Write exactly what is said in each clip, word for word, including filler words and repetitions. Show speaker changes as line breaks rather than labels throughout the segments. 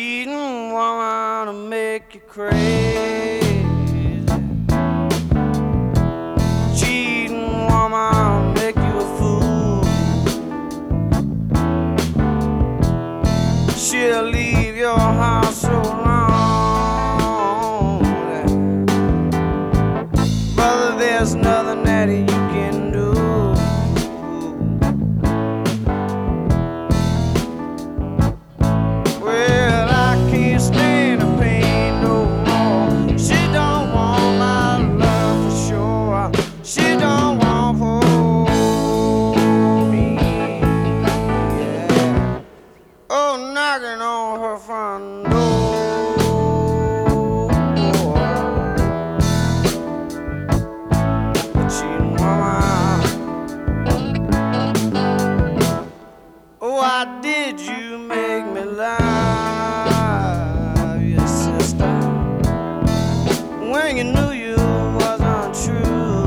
cheating woman to make you crazy. Cheating woman to make you a fool. She'll leave your house so long, brother, there's nothing that you can do. Well, I can't stand the pain no more. She don't want my love for sure. She don't want for me, yeah. Oh, knocking on her front door. Cheating woman. Oh, why did you make me love you, sister, when you knew you wasn't true?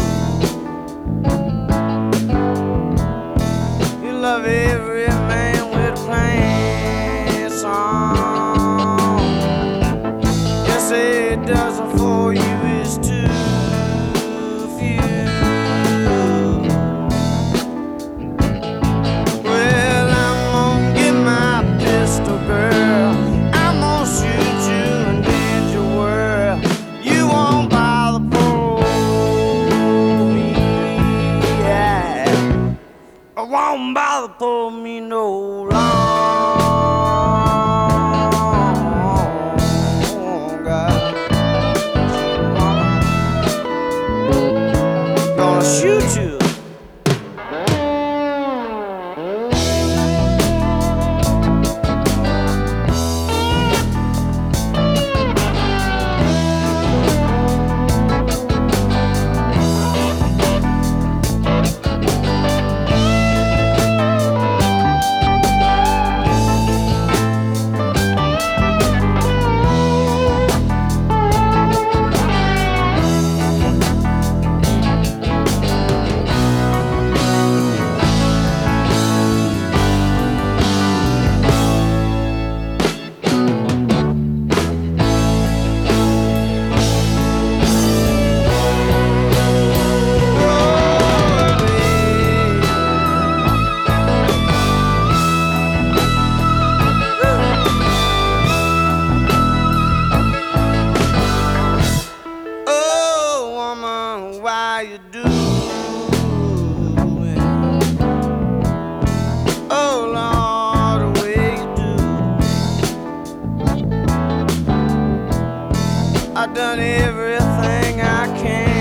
You love every man with a plain song. You say it doesn't for you is too few. Well, I'm gonna get my pistol, girl. I'm gonna shoot you and bend your world. You won't bother for me, yeah. I won't bother for me no longer. Gonna shoot you. Why you do it? Oh Lord, the way you do. I done everything I can.